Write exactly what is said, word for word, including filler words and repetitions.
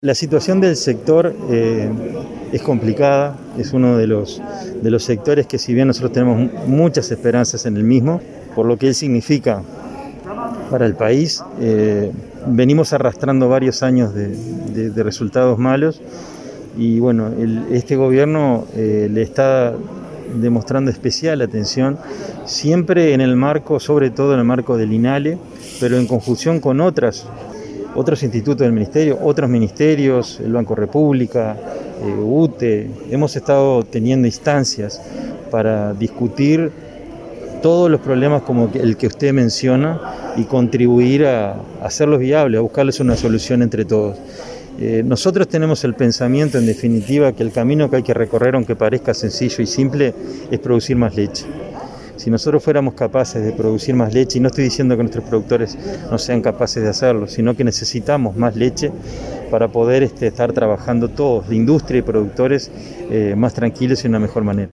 La situación del sector eh, es complicada, es uno de los, de los sectores que, si bien nosotros tenemos muchas esperanzas en el mismo, por lo que él significa para el país, eh, venimos arrastrando varios años de, de, de resultados malos y bueno, el, este gobierno eh, le está demostrando especial atención, siempre en el marco, sobre todo en el marco del INALE, pero en conjunción con otras otros institutos del Ministerio, otros ministerios, el Banco República, eh, U T E. Hemos estado teniendo instancias para discutir todos los problemas como el que usted menciona y contribuir a, a hacerlos viables, a buscarles una solución entre todos. Eh, nosotros tenemos el pensamiento, en definitiva, que el camino que hay que recorrer, aunque parezca sencillo y simple, es producir más leche. Si nosotros fuéramos capaces de producir más leche, y no estoy diciendo que nuestros productores no sean capaces de hacerlo, sino que necesitamos más leche para poder este, estar trabajando todos, de industria y productores, eh, más tranquilos y de una mejor manera.